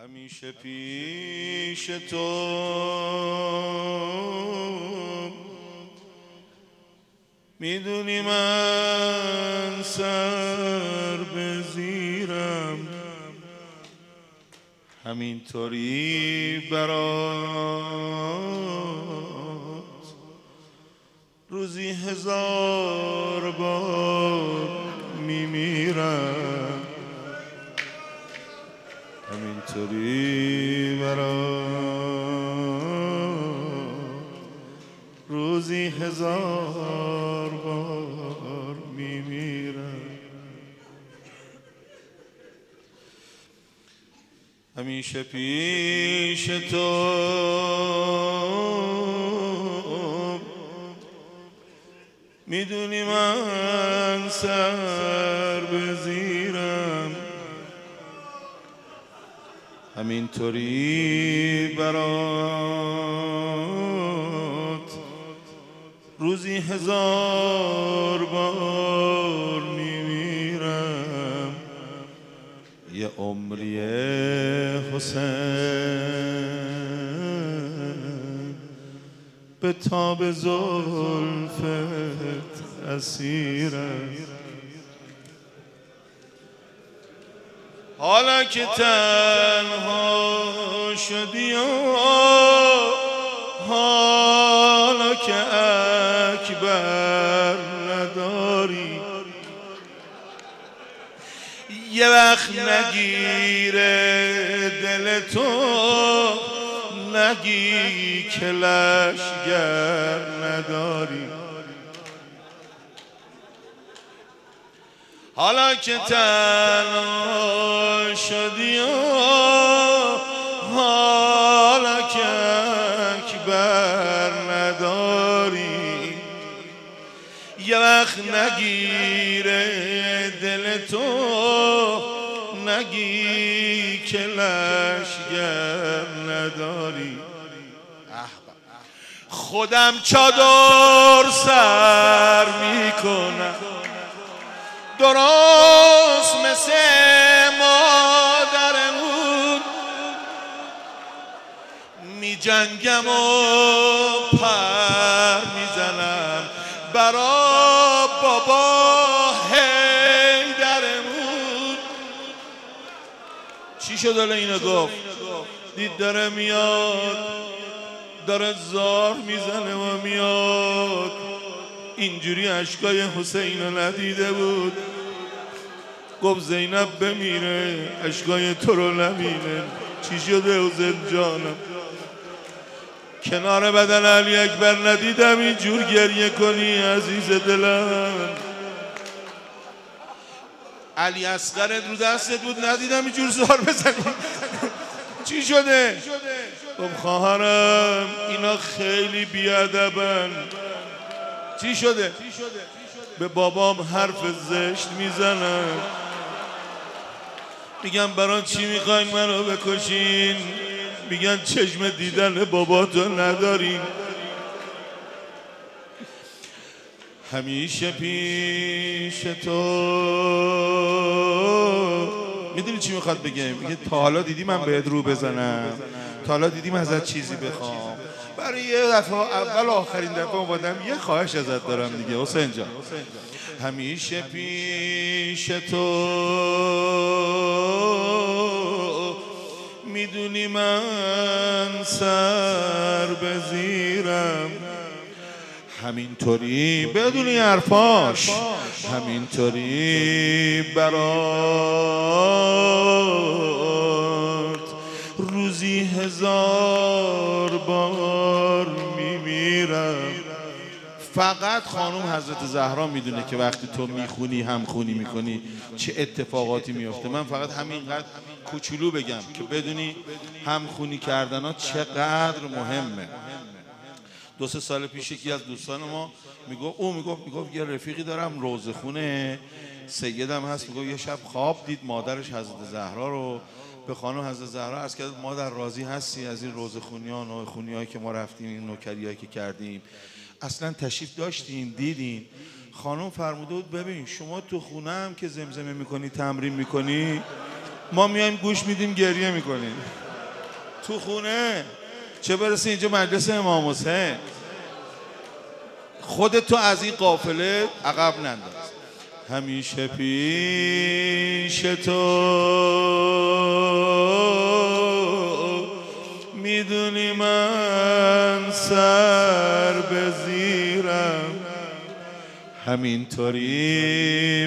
همیشه پیش تو میدونی من سر به زیرم، همینطوری برات روزی 1000 بار میمیرم، همینطوری برات روزی 1000 بار میمیرم. همیشه پیش تو میدونی من سر به زیرم، همینطوری برات روزی 1000 بار میمیرم. یه عمری حسین به تاب زلفت اسیرم. حالا که تنها شدی و حالا که اکبر نداری، یه وقت نگیره دل تو نگی که لشگر نداری. حالا که تنها شدی و حالا که اکبر نداری، یه وقت نگیره دل تو نگی که لشگر نداری. خودم چادر سر میکنم درست مثل مادرمون، می جنگم و پر میزنم برا بابا حیدرمون. چی شد حالا اینو گفت؟ دید داره میاد، داره زار میزنه و میاد. اینجوری اشکای حسین رو ندیده بود. گفت زینب بمیره اشکای تو رو نبینه. چی شده حسین جانم؟ کنار بدن علی اکبر ندیدم اینجور گریه کنی عزیز دلم. علی اصغرت رو دستت بود ندیدم اینجور زار بزنی. چی شده؟ گفت خواهرم اینا خیلی بیادبن. چی شده؟ به بابام حرف زشت میزنن، میگن برای چی میخواین منو بکشین؟ میگن چشم دیدن باباتو ندارین. همیشه پیش تو. میدونی چی میخواد بگه؟ میگه تا حالا دیدی من بهت رو بزنم؟ تا حالا دیدیم ازت چیزی بخوام؟ برای یه دفعه اول آخرین دفعه اومدم یه خواهش ازت دارم دیگه حسین جان. همیشه پیش تو میدونی من سر به زیرم، همینطوری بدونی حرفاش، همینطوری برات روزی 1000 بار میمیرم. فقط خانم حضرت زهرا میدونه که وقتی تو میخونی همخونی میکنی چه اتفاقاتی میفته. من فقط همینقدر کوچولو بگم که بدونی همخونی کردن ها چقدر مهمه. 2-3 سال پیش یکی از دوستان ما میگفت یه رفیقی دارم روزخونه سیدم هست، میگفت یه شب خواب دید مادرش حضرت زهرا رو. به خانم حضرت زهرا عرض کرد مادر راضی هستی از این روزخونیان و خونیایی که ما رفتیم، این نوکریایی که کردیم؟ اصلا تشریف داشتین دیدین؟ خانم فرموده بود ببین شما تو خونه هم که زمزمه میکنی تمرین میکنی ما میایم گوش میدیم گریه میکنیم تو خونه، چه برسه اینجا مجلس امام حسین. خودتو از این قافله عقب ننداز. همیشه پیش تو میدونی من سر به زیرم، همینطوری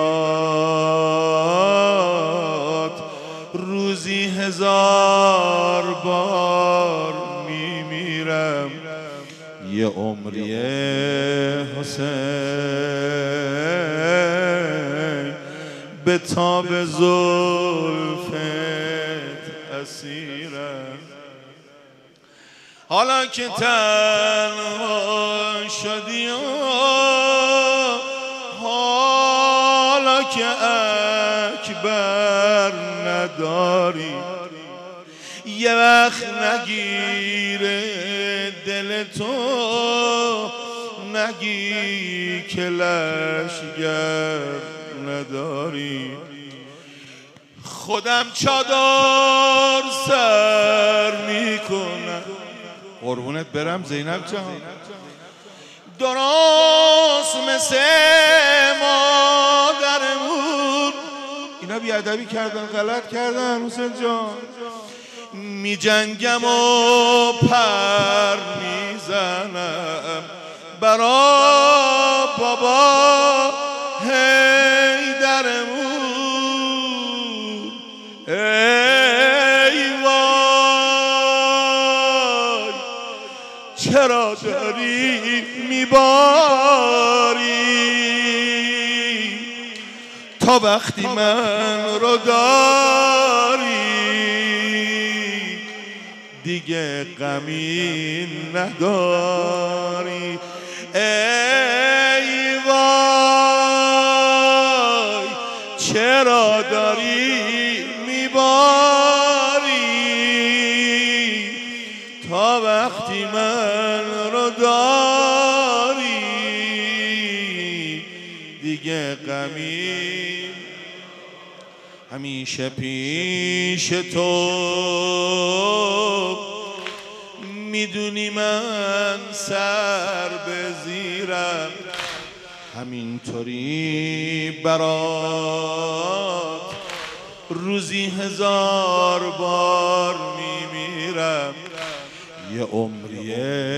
برات روزی 1000 بار میمیرم. یه عمری حسین به تاب زلفت اسیرم. حالا که تنها شدی، حالا که اکبر نداری، یه وقت نگیره دل تو، نگی که لشگر نداری. خودم چادر سر میکنم، قربونت برم زینب جان، درست مثل مادرمون. اینا بیادبی کردن، غلط کردن حسین جان. می جنگم و پر میزنم برا بابا حیدرمون. ای وای چرا داری میباری، تا وقتی من رو داری دیگه غمی نداری. ای وای چرا داری میباری، تا وقتی من رو داری دیگه غمی. همیشه پیش تو میدونی من سر به زیرم، همینطوری برات روزی 1000 بار میمیرم. یه عمری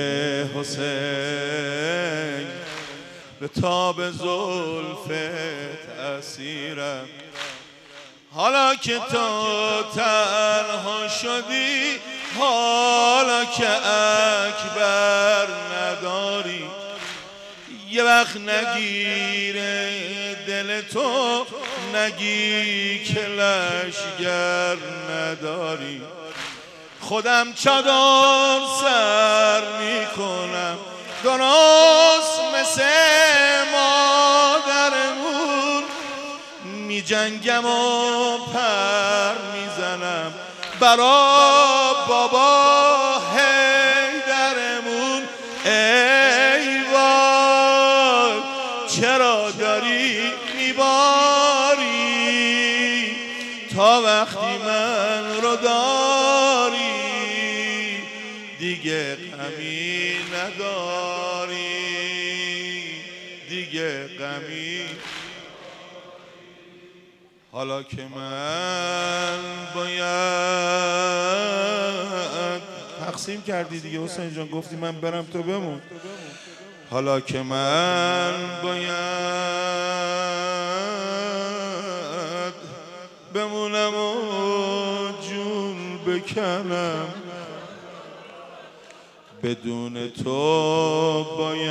حسین به تاب زلفت اسیرم. حالا که تو تنها شدی، حالا که اکبر نداری، یه وقت نگیره دل تو، نگی که لشگر نداری. خودم چادر سر میکنم، درست مثل مادرمون. می جنگم و پر میزنم برا بابا حیدرمون. ای وای چرا داری میباری، تا وقتی من رو داری دیگه غمی نداری، دیگه غمی. حالا که من باید تقسیم کردی دیگه حسین جان، گفتی من برم تو بمون. حالا که من باید بمونم و جون بکنم، بدون تو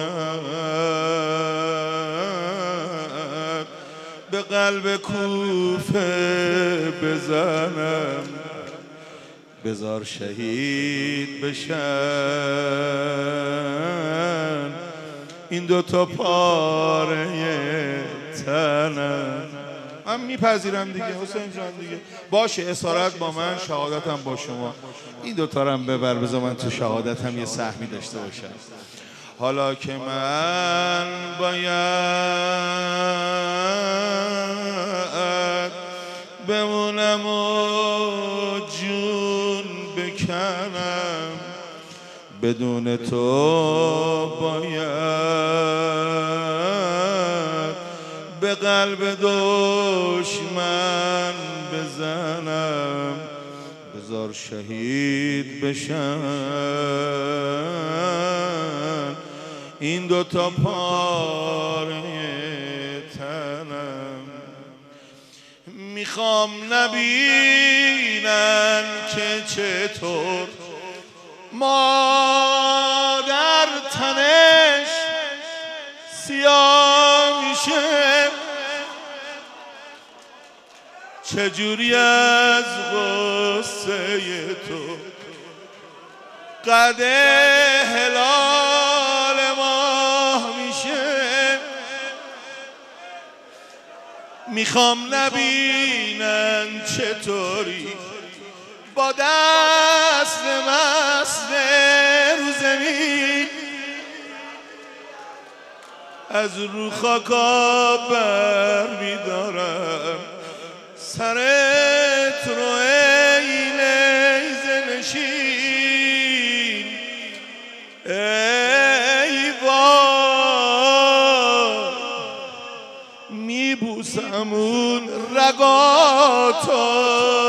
باید به قلب کوفه بزنم. بذار شهید بشن این 2 تا پاره تنم. من میپذیرم دیگه حسین جان دیگه، باشه اسارت با من، شهادتم با شما. این 2 تا هم ببر، بذار من تو شهادتم یه سهمی داشته باشم. حالا که من باید بمونم و جون بکنم، بدون تو باید به قلب دشمن بزنم. بذار شهید بشن این دوتا پاره تنم. میخوام نبینن که چطور مادر تنش سیاه میشه، چجوری از غصه تو قد هلال ماه میشه. میخوام نبینن چطوری با دست مست رو زمین از رو خاکا بر میدارم سرت رو ای نیزه نشین. ای وای میبوسم اون رگاتو،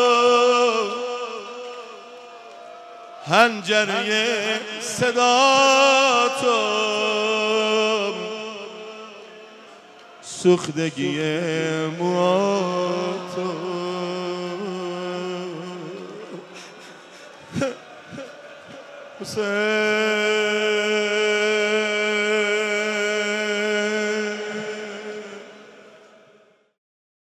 حنجره صداتو، سوختگی موهاتو. حسین